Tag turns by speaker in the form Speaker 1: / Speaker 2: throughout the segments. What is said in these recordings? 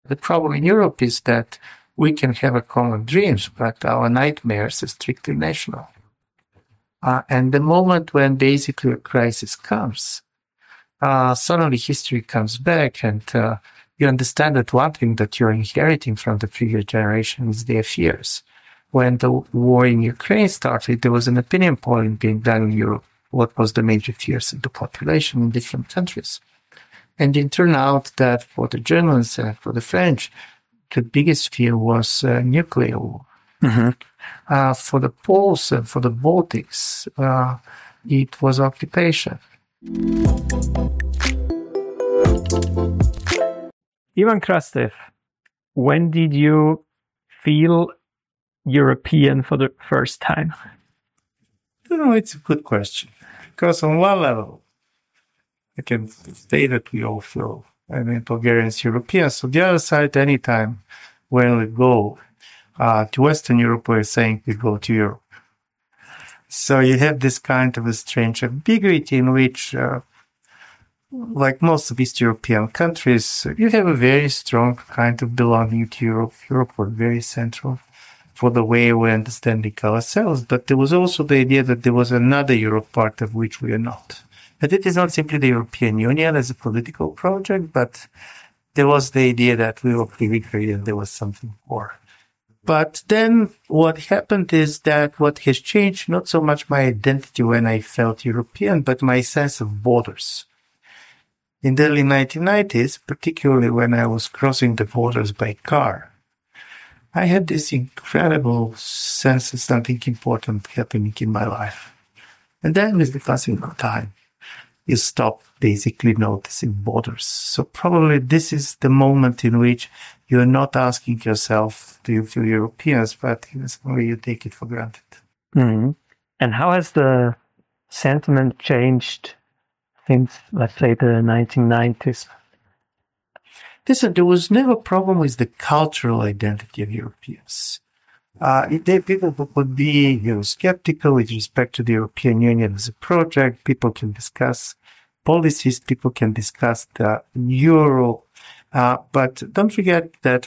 Speaker 1: The problem in Europe is that we can have a common dreams, but our nightmares are strictly national. And the moment when basically a crisis comes, suddenly history comes back, and you understand that one thing that you're inheriting from the previous generation is their fears. When the war in Ukraine started, there was an opinion polling being done in Europe. What was the major fears of the population in different countries? And it turned out that for the Germans and for the French, the biggest fear was nuclear war. Mm-hmm. For the Poles and for the Baltics, it was occupation.
Speaker 2: Ivan Krastev, when did you feel European for the first time?
Speaker 1: It's a good question. Because on one level, I can say that we all feel, Bulgarians, Europeans. On the other side, anytime when we go to Western Europe, we're saying we go to Europe. So you have this kind of a strange ambiguity in which, like most of East European countries, you have a very strong kind of belonging to Europe. Europe was very central for the way we understand ourselves. But there was also the idea that there was another Europe part of which we are not. That it is not simply the European Union as a political project, but there was the idea that we were periphery and there was something more. But then what happened is that what has changed, not so much my identity when I felt European, but my sense of borders. In the early 1990s, particularly when I was crossing the borders by car, I had this incredible sense of something important happening in my life. And then with the passing of time, you stop basically noticing borders. So probably this is the moment in which you're not asking yourself, do you feel Europeans, but in some way you take it for granted.
Speaker 2: Mm-hmm. And how has the sentiment changed since, let's say, the 1990s?
Speaker 1: Listen, there was never a problem with the cultural identity of Europeans. People would be skeptical with respect to the European Union as a project. People can discuss policies. People can discuss the euro. But don't forget that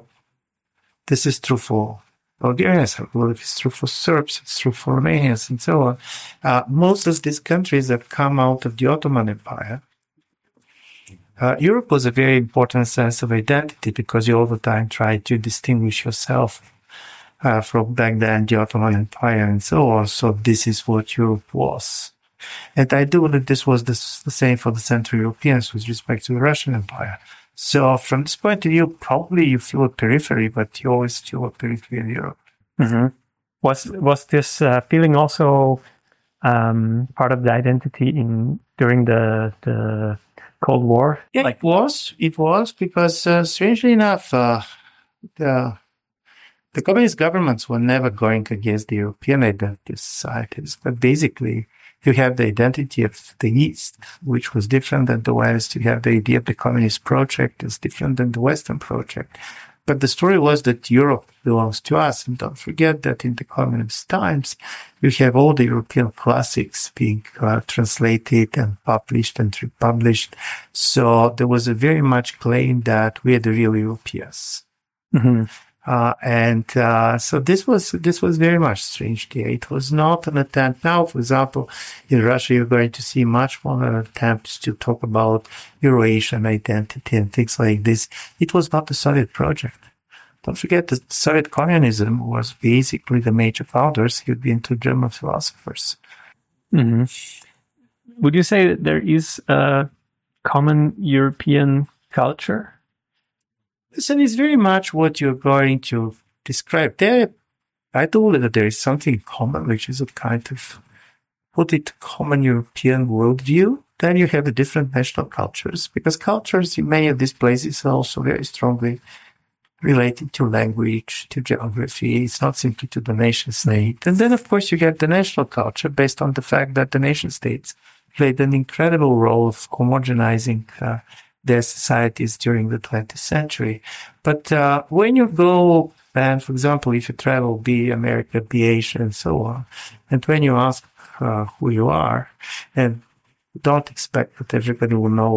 Speaker 1: this is true for Bulgarians, it's true for Serbs, it's true for Romanians, and so on. Most of these countries have come out of the Ottoman Empire. Europe was a very important sense of identity because you all the time tried to distinguish yourself from back then the Ottoman Empire and so on. So this is what Europe was. And I do believe this was the same for the Central Europeans with respect to the Russian Empire. So from this point of view, probably you feel a periphery, but you always feel a periphery in Europe.
Speaker 2: Mm-hmm. Was this feeling also part of the identity during the Cold War?
Speaker 1: Yeah, it was because strangely enough, the communist governments were never going against the European identity of societies, but basically you have the identity of the East, which was different than the West. You have the idea of the communist project is different than the Western project. But the story was that Europe belongs to us. And don't forget that in the communist times, you have all the European classics being translated and published and republished. So there was a very much claim that we are the real Europeans. Mm-hmm. So this was very much strange there. It was not an attempt. Now, for example, in Russia, you're going to see much more attempts to talk about Eurasian identity and things like this. It was not the Soviet project. Don't forget that Soviet communism was basically the major founders who'd been two German philosophers.
Speaker 2: Mm-hmm. Would you say that there is a common European culture?
Speaker 1: Listen, it's very much what you're going to describe there. I believe that there is something common, which is a kind of, common European worldview. Then you have the different national cultures, because cultures in many of these places are also very strongly related to language, to geography. It's not simply to the nation state. And then, of course, you get the national culture based on the fact that the nation states played an incredible role of homogenizing their societies during the 20th century. But when you go, and for example, if you travel, be America, be Asia, and so on, and when you ask who you are, and don't expect that everybody will know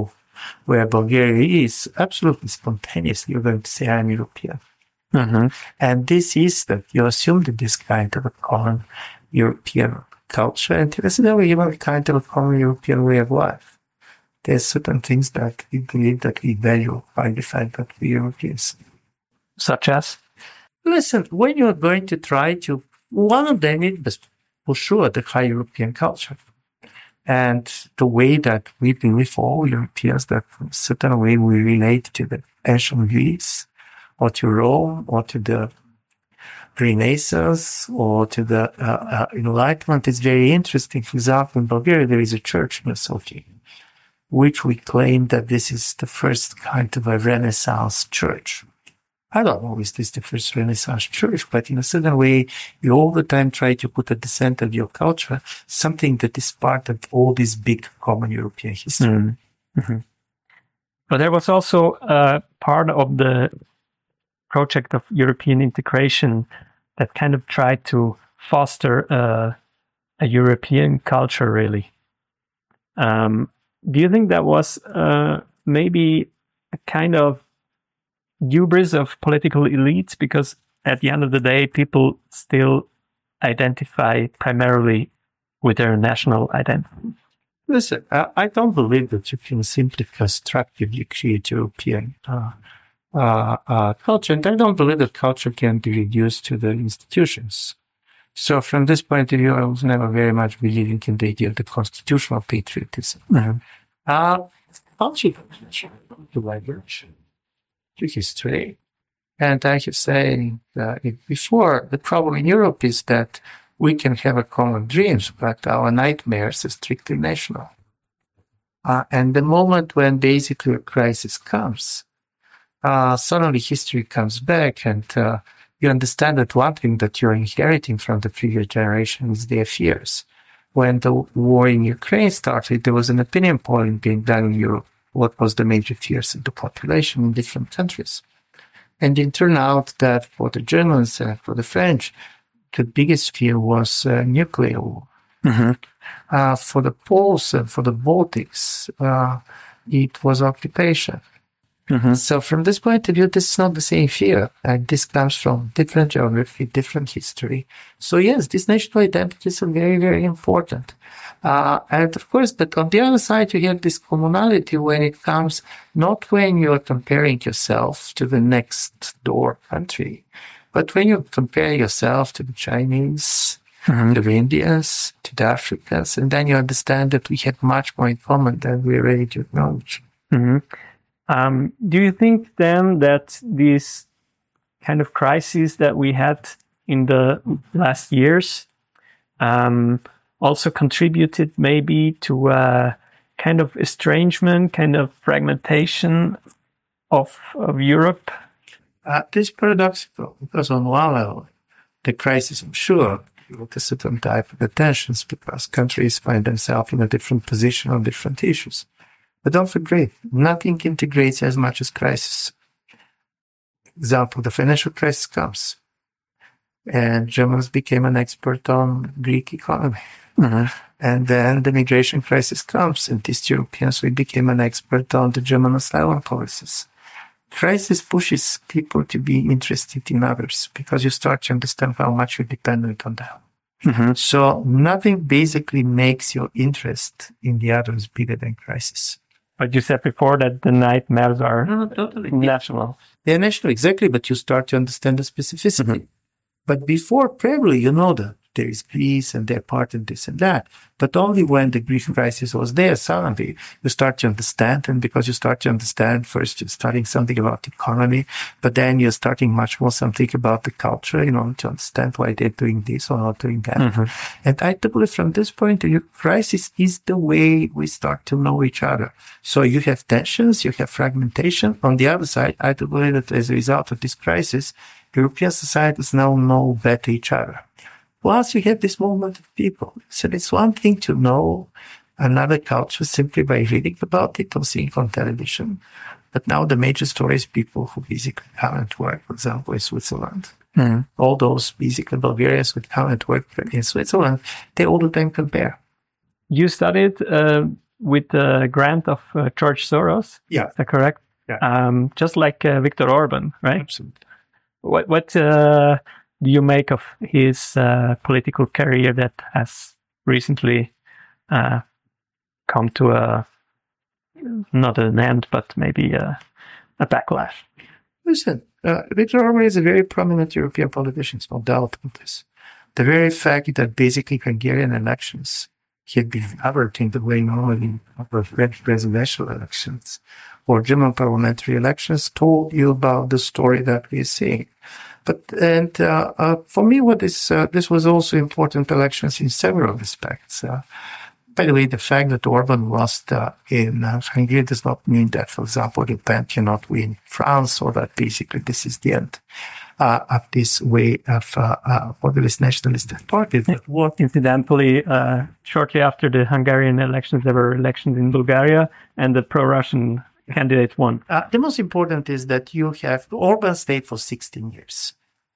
Speaker 1: where Bulgaria is, absolutely spontaneously, you're going to say, I'm European.
Speaker 2: Mm-hmm.
Speaker 1: And this is that you assume that this kind of a common European culture, and incidentally, even kind of a common European way of life. There's certain things that we believe that we value by the fact that we're Europeans.
Speaker 2: Such as?
Speaker 1: Listen, when you're going to try to, one of them is for sure the high European culture. And the way that we believe all Europeans, that in a certain way we relate to the ancient Greece, or to Rome, or to the Renaissance, or to the Enlightenment, is very interesting. For example, in Bulgaria, there is a church in Sofia, which we claim that this is the first kind of a Renaissance church. I don't know if this is the first Renaissance church, but in a certain way, you all the time try to put at the center of your culture something that is part of all this big common European history.
Speaker 2: Mm-hmm. But there was also part of the project of European integration that kind of tried to foster a European culture, really. Do you think that was maybe a kind of hubris of political elites? Because at the end of the day, people still identify primarily with their national identity.
Speaker 1: Listen, I don't believe that you can simply constructively create European culture, and I don't believe that culture can be reduced to the institutions. So from this point of view, I was never very much believing in the idea of the constitutional patriotism.
Speaker 2: Mm-hmm.
Speaker 1: Culture to diverge to history. And I have said before, the problem in Europe is that we can have a common dreams, but our nightmares are strictly national. And the moment when basically a crisis comes, suddenly history comes back, and you understand that one thing that you're inheriting from the previous generation is their fears. When the war in Ukraine started, there was an opinion polling being done in Europe. What was the major fears of the population in different countries? And it turned out that for the Germans and for the French, the biggest fear was nuclear war.
Speaker 2: Mm-hmm.
Speaker 1: For the Poles and for the Baltics, it was occupation.
Speaker 2: Mm-hmm.
Speaker 1: So from this point of view, this is not the same fear. And this comes from different geography, different history. So yes, these national identities are very, very important. And of course, but on the other side, you have this commonality when it comes, not when you're comparing yourself to the next door country, but when you compare yourself to the Chinese,
Speaker 2: Mm-hmm.
Speaker 1: to the Indians, to the Africans, and then you understand that we have much more in common than we're ready to acknowledge.
Speaker 2: Mm-hmm. Do you think then that these kind of crises that we had in the last years also contributed maybe to a kind of estrangement, kind of fragmentation of Europe?
Speaker 1: This is paradoxical, because on one level, the crisis, I'm sure, with a certain type of tensions because countries find themselves in a different position on different issues. But don't forget, nothing integrates as much as crisis. Example, the financial crisis comes, and Germans became an expert on Greek economy.
Speaker 2: Mm-hmm.
Speaker 1: And then the migration crisis comes, and East Europeans, we became an expert on the German asylum policies. Crisis pushes people to be interested in others because you start to understand how much you're dependent on them.
Speaker 2: Mm-hmm.
Speaker 1: So nothing basically makes your interest in the others bigger than crisis.
Speaker 2: But you said before that the nightmares are
Speaker 1: Totally.
Speaker 2: national.
Speaker 1: They're national, exactly, but you start to understand the specificity.
Speaker 2: Mm-hmm.
Speaker 1: But before, probably, you know that there is Greece and they're part of this and that. But only when the Greek crisis was there, suddenly you start to understand. And because you start to understand, first you're studying something about the economy, but then you're starting much more something about the culture, to understand why they're doing this or not doing that.
Speaker 2: Mm-hmm.
Speaker 1: And I believe from this point of view, crisis is the way we start to know each other. So you have tensions, you have fragmentation. On the other side, I do believe that as a result of this crisis, European societies now know better each other. Plus, you have this movement of people. So it's one thing to know another culture simply by reading about it or seeing on television. But now the major story is people who basically come and work, for example, in Switzerland.
Speaker 2: Mm-hmm.
Speaker 1: All those basically Bulgarians who come and work in Switzerland, they all the time compare.
Speaker 2: You studied with the grant of George Soros.
Speaker 1: Yeah.
Speaker 2: Is that correct?
Speaker 1: Yeah.
Speaker 2: Just like Viktor Orban, right?
Speaker 1: Absolutely.
Speaker 2: What do you make of his political career that has recently come to not an end, but maybe a backlash?
Speaker 1: Listen, Viktor Orban is a very prominent European politician, no doubt about this. The very fact that basically Hungarian elections had been covered in the way normally of French presidential elections or German parliamentary elections told you about the story that we're seeing. For me, this was also important elections in several respects. By the way, the fact that Orban lost in Hungary does not mean that, for example, Le Pen cannot win France, or that basically this is the end of this way of populist nationalist parties.
Speaker 2: Incidentally, shortly after the Hungarian elections, there were elections in Bulgaria, and the pro-Russian candidate won.
Speaker 1: The most important is that you have Orban stayed for 16 years,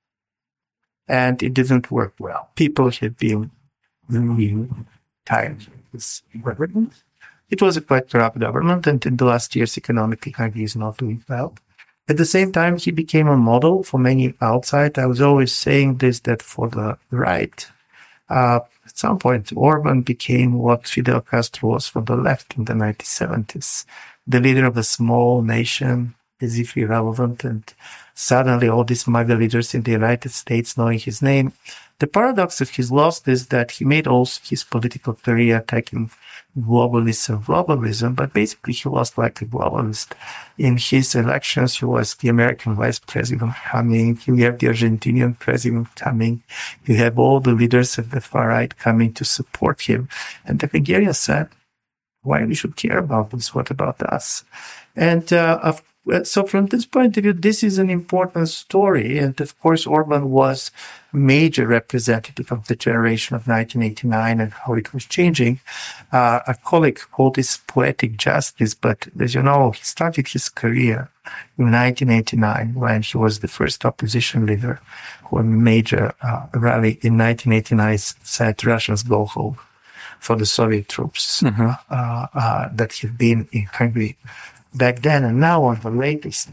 Speaker 1: and it didn't work well. People had been really tired of this government. It was a quite corrupt government, and in the last years, economically, Hungary is not doing well. At the same time, he became a model for many outside. I was always saying this, that for the right, at some point, Orban became what Fidel Castro was for the left in the 1970s. The leader of a small nation, as if irrelevant, and suddenly all these MAGA leaders in the United States knowing his name. The paradox of his loss is that he made also his political career attacking globalism, but basically he lost like a globalist. In his elections, he was the American vice president coming, you have the Argentinian president coming, you have all the leaders of the far right coming to support him. And the Hungarians said, why we should care about this? What about us? And so from this point of view, this is an important story. And of course, Orban was a major representative of the generation of 1989 and how it was changing. A colleague called this poetic justice, but as you know, he started his career in 1989 when he was the first opposition leader who a major rally in 1989 said Russians go home for the Soviet troops that had been in Hungary back then. And now on the latest,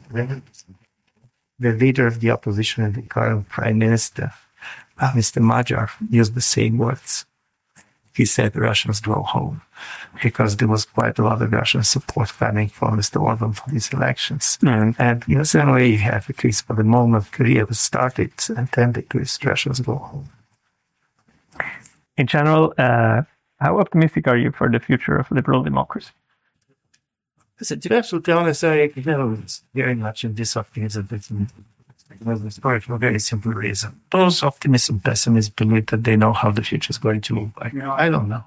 Speaker 1: the leader of the opposition and the current prime minister, Mr. Magyar, used the same words. He said Russians go home because there was quite a lot of Russian support coming from Mr. Orban for these elections. And in the same way, you have, at least for the moment, Korea was started and then the Russians go home.
Speaker 2: In general, how optimistic are you for the future of liberal democracy?
Speaker 1: Listen, to be absolutely honest, I very much in this optimism. For a very simple reason. Those optimists and pessimists believe that they know how the future is going to look like. I don't know.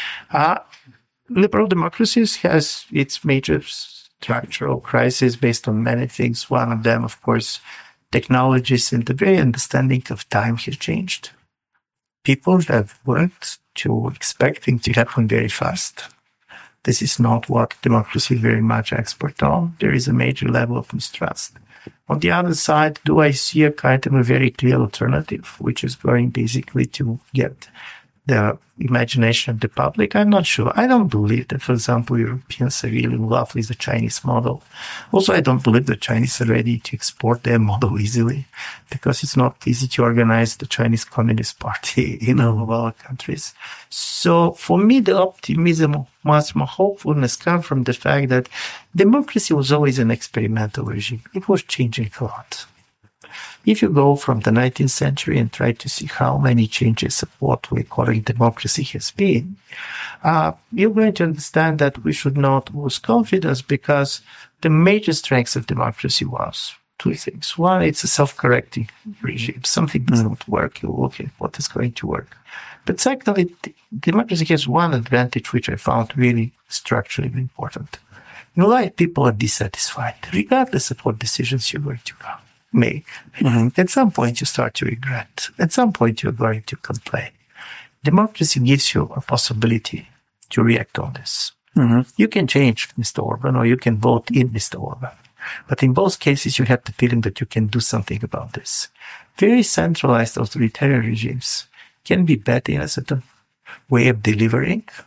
Speaker 1: Liberal democracies has its major structural crises based on many things. One of them, of course, technologies and the very understanding of time has changed. People have learned to expect things to happen very fast. This is not what democracy very much expert on. There is a major level of mistrust. On the other side, do I see a kind of a very clear alternative, which is going basically to get the imagination of the public? I'm not sure. I don't believe that, for example, Europeans are really in love with the Chinese model. Also, I don't believe the Chinese are ready to export their model easily because it's not easy to organize the Chinese Communist Party in all of our countries. So for me, the optimism, much more hopefulness comes from the fact that democracy was always an experimental regime. It was changing a lot. If you go from the 19th century and try to see how many changes of what we're calling democracy has been, you're going to understand that we should not lose confidence because the major strengths of democracy was two things. One, it's a self-correcting regime. Something does not work, you look at what is going to work. But secondly, democracy has one advantage which I found really structurally important. In life, people are dissatisfied, regardless of what decisions you're going to make. At some point, you start to regret. At some point, you're going to complain. Democracy gives you a possibility to react on this. You can change Mr. Orban or you can vote in Mr. Orban. But in both cases, you have the feeling that you can do something about this. Very centralized authoritarian regimes can be bad in a certain way of delivering,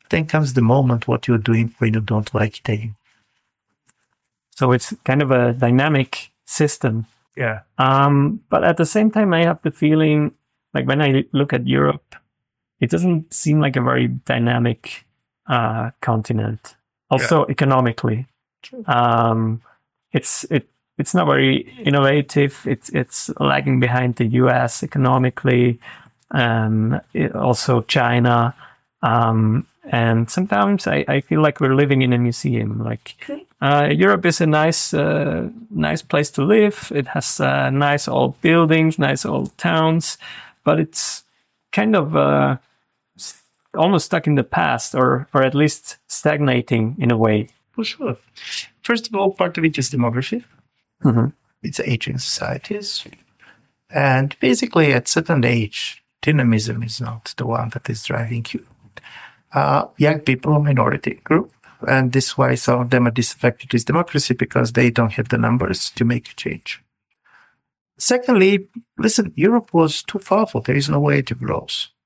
Speaker 1: then comes the moment what you're doing when you don't like it anymore.
Speaker 2: So it's kind of a dynamic system.
Speaker 1: Yeah.
Speaker 2: But at the same time, I have the feeling, like when I look at Europe, it doesn't seem like a very dynamic continent. Also economically, it's not very innovative. It's lagging behind the U.S. economically, also China, and sometimes I feel like we're living in a museum. Like Europe is a nice place to live. It has nice old buildings, nice old towns, but it's kind of almost stuck in the past, or at least stagnating in a way.
Speaker 1: For sure. First of all, part of it is demography.
Speaker 2: Mm-hmm.
Speaker 1: It's aging societies. And basically, at certain age, dynamism is not the one that is driving you. Young people are minority group, and this is why some of them are disaffected with democracy, because they don't have the numbers to make a change. Secondly, listen, Europe was too powerful. There is no way to grow.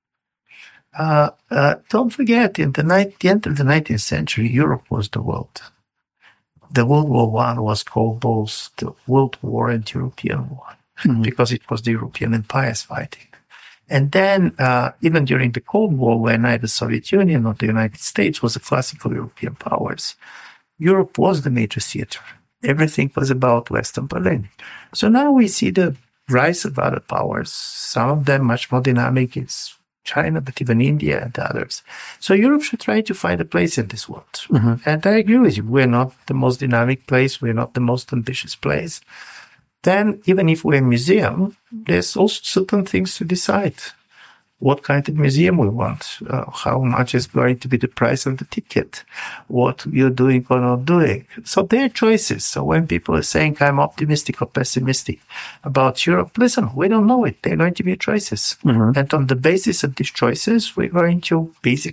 Speaker 1: Don't forget, in the end of the 19th century, Europe was the world. The World War I was called both the World War and European War, because it was the European empires fighting. And then, even during the Cold War, when neither the Soviet Union nor the United States was the classical European powers, Europe was the major theater. Everything was about Western Berlin. So now we see the rise of other powers, some of them much more dynamic. It's China, but even India and others. So Europe should try to find a place in this world. Mm-hmm. And I agree with you. We're not the most dynamic place. We're not the most ambitious place. Then, even if we're a museum, there's also certain things to decide. What kind of museum we want, how much is going to be the price of the ticket, what you're doing or not doing. So there are choices. So when people are saying I'm optimistic or pessimistic about Europe, listen, we don't know it. They're going to be choices. Mm-hmm. And on the basis of these choices, we're going to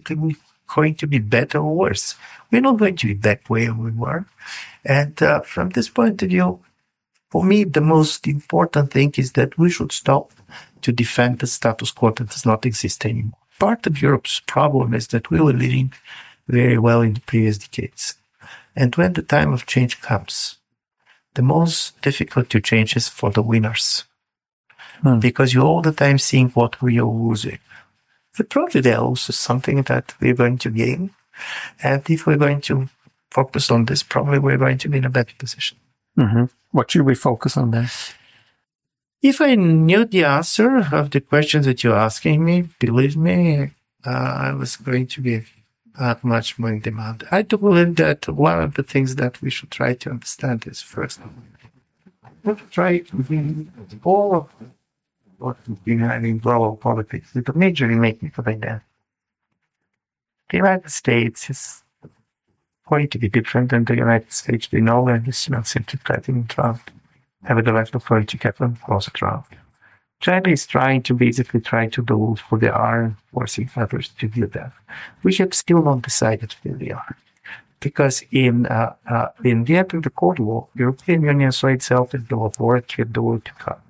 Speaker 1: be better or worse. We're not going to be back where we were. And from this point of view, for me, the most important thing is that we should stop to defend the status quo that does not exist anymore. Part of Europe's problem is that we were living very well in the previous decades. And when the time of change comes, the most difficult to change is for the winners. Because you're all the time seeing what we are losing. But probably there also something that we're going to gain. And if we're going to focus on this, probably we're going to be in a better position.
Speaker 2: Mm-hmm. What should we focus on then?
Speaker 1: If I knew the answer of the questions that you're asking me, believe me, I was going to be not much more in demand. I do believe that one of the things that we should try to understand is, first, we should try to bring all of what we've been having global politics with a major remake of identity. The United States is going to be different than the United States we know, and it's not simply President Trump. Nevertheless, we're going to get them closer Trump. China is trying to do what they are, forcing others to do that. We have still not decided where we are. Because in the end of the Cold War, the European Union saw itself as the laboratory of the world to come.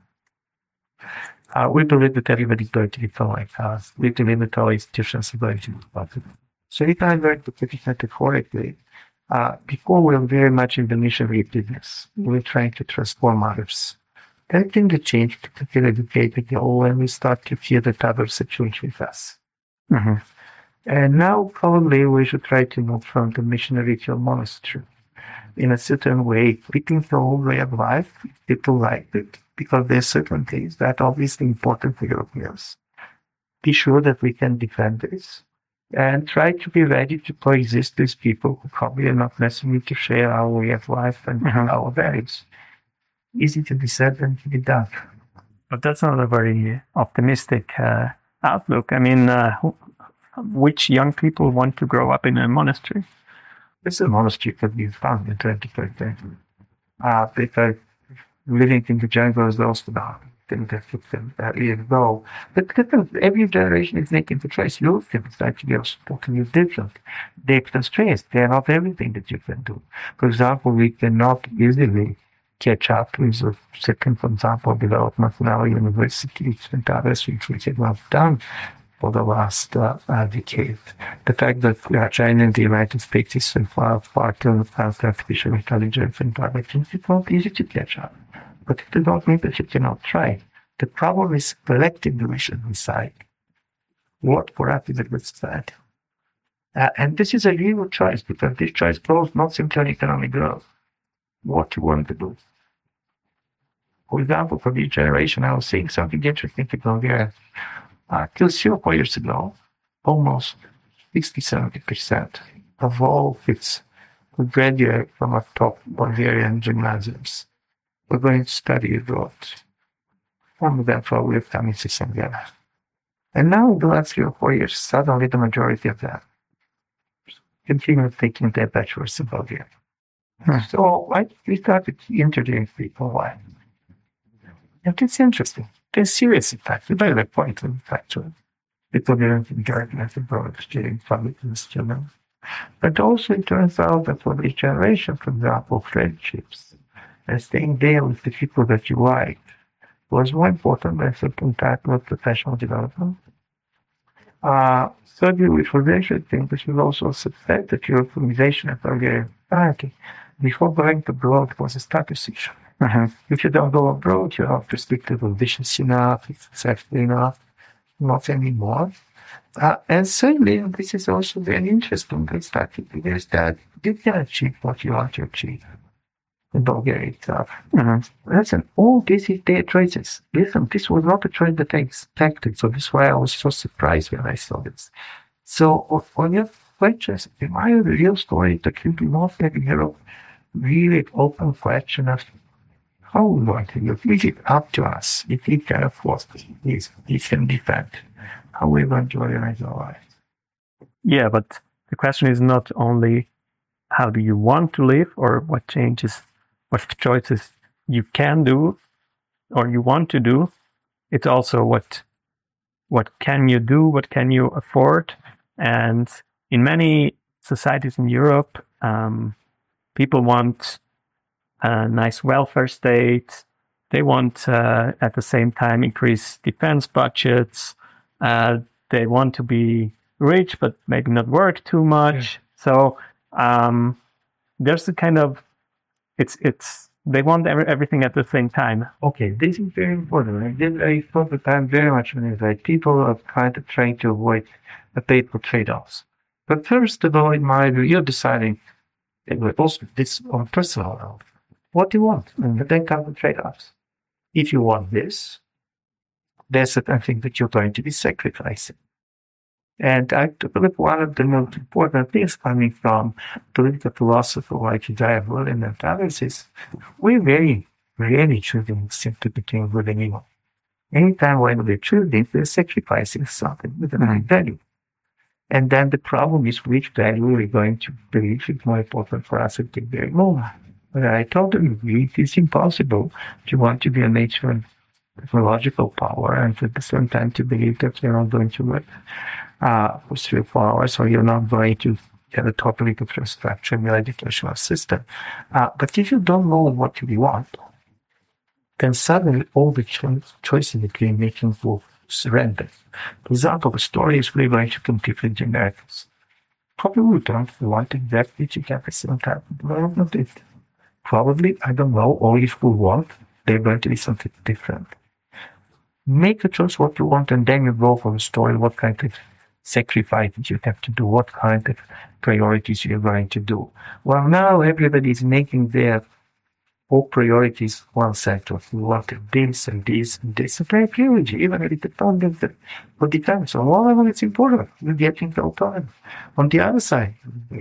Speaker 1: We believe that everybody's going to become like us. We believe that all institutions are going to be possible. So if I'm going to put it metaphorically, before we were very much in the missionary business. We were trying to transform others. Everything that changed to feel educated when we start to feel that others are changed with us. Mm-hmm. And now probably we should try to move from the missionary to a monastery in a certain way, fitting the whole way of life. People like it because there's certain things that are obviously important for Europeans. Be sure that we can defend this. And try to be ready to coexist with people who probably are not necessarily to share our way of life and our values. Easy to be said than to be done.
Speaker 2: But that's not a very optimistic outlook. I mean, which young people want to grow up in a monastery?
Speaker 1: This is a monastery that we found in 21st century. Because living in the jungle is also the thing that took them years ago. But every generation is making the choice. You can decide to be also totally different. Depth and strength, they are not everything that you can do. For example, we cannot easily catch up with the second, for example, development in our universities and others which we have not done. for the last decade. The fact that China and the United States is so far to advance artificial intelligence and climate change, it's not easy to catch up. But it does not mean that you cannot try. The problem is collecting the mission inside. What for us is a good society? And this is a real choice, because this choice goes not simply on economic growth. What you want to do. For example, for this generation, I was seeing something interesting to Bulgaria. Till 4 years ago, almost 60-70% of all kids who graduate from a top Bulgarian gymnasiums were going to study abroad. Some of them probably have come in Ghana. And now, in the last 3 or 4 years, suddenly the majority of them continue taking their bachelor's in Bulgaria. So we started interviewing people. Why? And it's interesting. They're serious, in fact. They made a point, in fact, people getting gardeners abroad, studying public children. But also it turns out that for this generation, for example, friendships and staying there with the people that you like was more important than certain type of professional development. Thirdly, which was interesting, which was also said that Europeanization of Bulgarian society before going abroad was a status issue. If you don't go abroad, you're not restricted or vicious enough, successful enough, not anymore. And certainly, this is also very interesting, is that you can achieve what you want to achieve in Bulgaria itself. Listen, all this is their choices. Listen, this was not a choice that I expected, so that's why I was so surprised when I saw this. So, on your questions, in my real story, that will be more like a really open question of how we want to live. Is it up to us? If we can afford this can defend how we want to organize our lives.
Speaker 2: Yeah, but the question is not only how do you want to live or what changes, what choices you can do or you want to do. It's also what can you do, what can you afford. And in many societies in Europe, people want a nice welfare state. They want, at the same time, increase defense budgets. They want to be rich, but maybe not work too much. Yeah. So there's a kind of, they want everything at the same time.
Speaker 1: Okay, this is very important. I thought that I'm very much on it. Like people are kind of trying to avoid the painful trade-offs. But first of all, in my view, you're deciding, also this on personal level, what do you want? And then come the trade-offs. If you want this, there's certain thing that you're going to be sacrificing. And I believe one of the most important things coming from political philosophy like Isaiah Berlin and others is we very rarely choosing simply between good and evil. Anytime when we're choosing, we're sacrificing something with a high value. And then the problem is which value we're going to believe is more important for us at the very moment. But I totally agree, it is impossible to want to be a natural technological power and at the same time to believe that you're not going to work for 3 or 4 hours, or you're not going to get a totally different structure in your educational system. But if you don't know what you want, then suddenly all the choices that you're making will surrender. For example, the story is we're going to compete with the Americans. Probably we don't want exactly to get the same type of development. Probably, I don't know, or if we want, they're going to be something different. Make a choice what you want, and then you go for the story, what kind of sacrifices you have to do, what kind of priorities you're going to do. Well, now everybody is making their all priorities one sector. We want this and this and this. And I agree with you, even if it depends on defense. On one level, it's important. You're getting the autonomy. On the other side,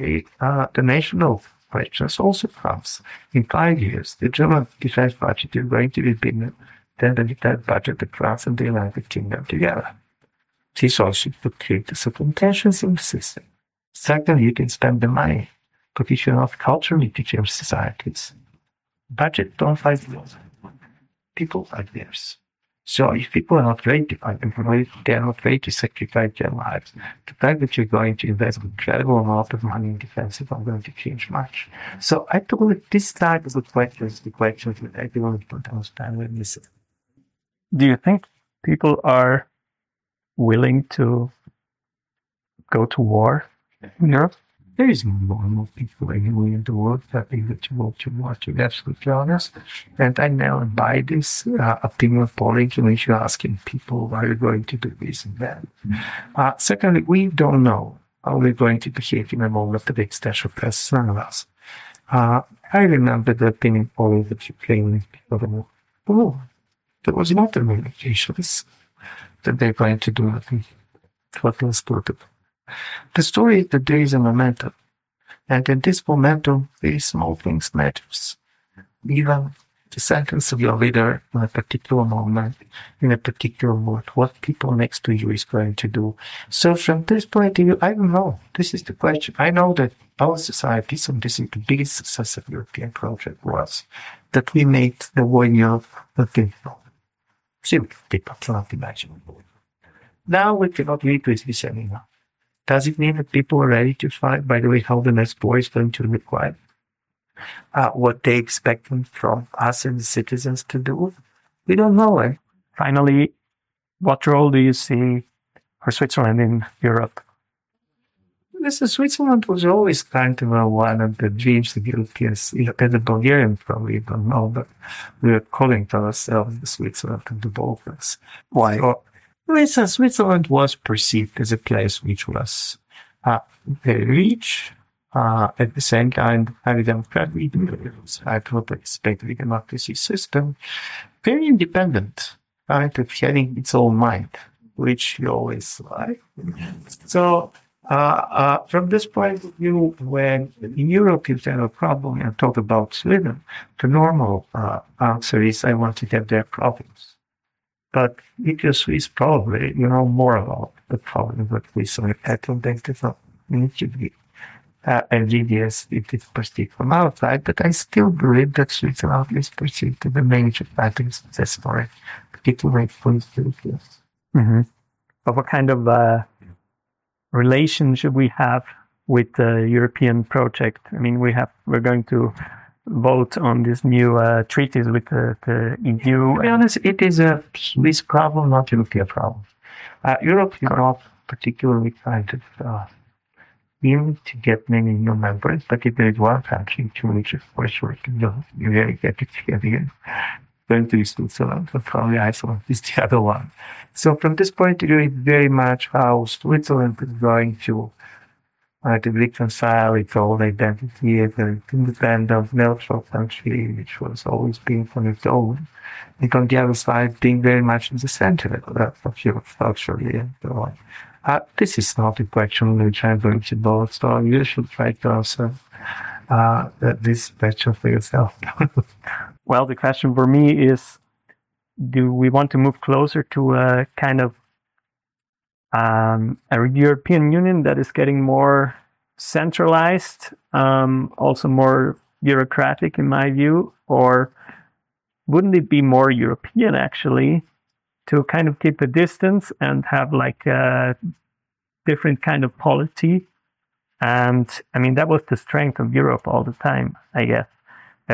Speaker 1: the national questions also comes. In 5 years, the German defense budget is going to be bigger than the defense budget of France and the United Kingdom together. This also could create certain tensions in the system. Secondly, you can spend the money, but if you're not culturally to change societies, budget don't like those. People like theirs. So if people are not ready to fight them, they're not ready to sacrifice their lives, the fact that you're going to invest an incredible amount of money in defense is not going to change much. So I believe this type of questions, the questions that everyone put understand when this.
Speaker 2: Do you think people are willing to go to war in Europe?
Speaker 1: There is normal people anywhere in the world that they that you want to watch, to be absolutely honest. And I never buy this opinion polling when you're asking people, are you going to do this and that? Secondly, we don't know how we're going to behave in a moment of existential crisis, none of us. I remember the opinion polling that you claimed with people. Oh, there was not a communications that they're going to do what was put. The story is that there is a momentum, and in this momentum, very small things matters. Even the sentence of your leader in a particular moment, in a particular word, what people next to you is going to do. So from this point of view, I don't know. This is the question. I know that our society, so this is the biggest success of the European project was that we made the war in Europe unthinkable. Simply, people cannot imagine. Now we cannot live with this anymore. Does it mean that people are ready to fight, by the way, how the next war is going to look like? What they expect from us and the citizens to do? We don't know. Eh?
Speaker 2: Finally, what role do you see for Switzerland in Europe?
Speaker 1: Listen, Switzerland was always kind of one of the dreams of Europeans. And the Bulgarians probably don't know, but we are calling to ourselves the Switzerland of the Balkans.
Speaker 2: Why?
Speaker 1: So, listen, Switzerland was perceived as a place which was very rich, at the same time, very democratic. I would expect a democracy system, very independent, kind of having its own mind, which you always like. So, from this point of view, when in Europe you have a problem and talk about Sweden, the normal answer is, I want to have their problems. But if you're Swiss, probably you know more about the problem that we saw. I don't think it's not need to be invidious if it's perceived from outside, but I still believe that Switzerland is perceived as a major fighting success story, particularly for its Europeans.
Speaker 2: Mm-hmm. But what kind of relation should we have with the European project? I mean, we're going to vote on these new treaties with the EU.
Speaker 1: To be honest, it is a Swiss problem, not a European problem. Europe is not particularly kind of keen to get many new members, but if there is one country to which, of course, we can do, you're very happy to get in. Going to Switzerland, but probably Iceland is the other one. So from this point of view, it's very much how Switzerland is going to reconcile its own identity as an independent, neutral country, which was always being on its own. And on the other side, being very much in the center of Europe culturally and so on. This is not a question which I'm going to vote, so you should try to answer this question for yourself.
Speaker 2: Well, the question for me is, do we want to move closer to a kind of a European Union that is getting more centralized, also more bureaucratic in my view, or wouldn't it be more European actually to kind of keep a distance and have like a different kind of polity? And I mean, that was the strength of Europe all the time, I guess, that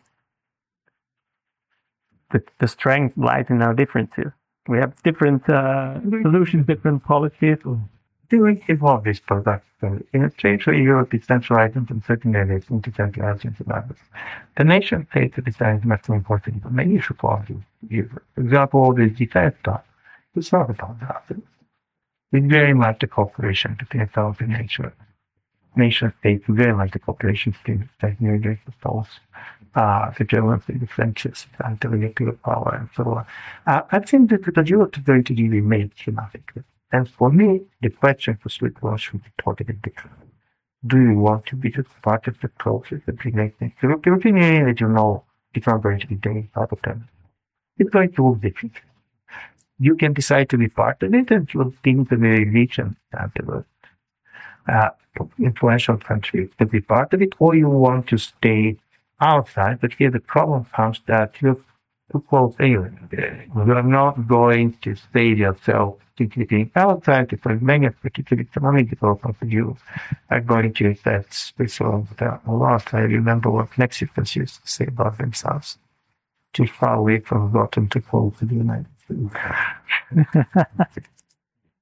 Speaker 2: the strength lies in our differences. We have different solutions, different policies.
Speaker 1: Doing evolve this product. In a strange way, Europe is centralized in certain areas, into decentralized into others. The nation state is much more important than many issues for Europe. For example, all the defense stuff, it's not about that. It's very much a cooperation between itself and nature. Nation states, very much a cooperation between the United States, the Germans, the French, and the nuclear power, and so on. I think that Europe is going to be made dramatically. And for me, the question for Switzerland should be totally different. Do you want to be just part of the process that we make things? The European Union, as you know, is not going to be doing part of them. It's going to look different. You can decide to be part of it and you'll think the very region afterwards. Influential country to be part of it, or you want to stay outside. But here the problem comes that you're too close alien. You are not going to save yourself to outside because many, particularly economic development of you, are going to affect Switzerland a lot. I remember what Mexicans used to say about themselves: too far away from bottom, too close to the United States.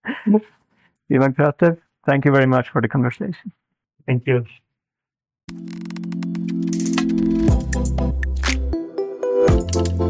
Speaker 2: Ivan Krastev, thank you very much for the conversation.
Speaker 1: Thank you.